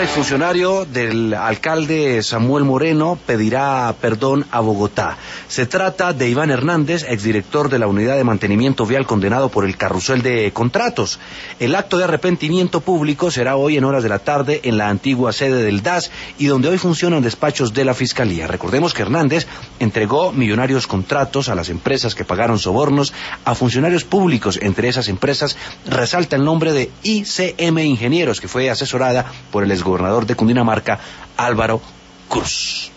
exfuncionario del alcalde Samuel Moreno pedirá perdón a Bogotá. Se trata de Iván Hernández, exdirector de la Unidad de Mantenimiento Vial condenado por el carrusel de contratos. El acto de arrepentimiento público será hoy en horas de la tarde en la antigua sede del DAS y donde hoy funcionan despachos de la Fiscalía. Recordemos que Hernández entregó millonarios contratos a las empresas que pagaron sobornos a funcionarios públicos. Entre esas empresas resalta el nombre de ICM Ingenieros, que fue asesorada por el exgobernador de Cundinamarca, Álvaro Cruz.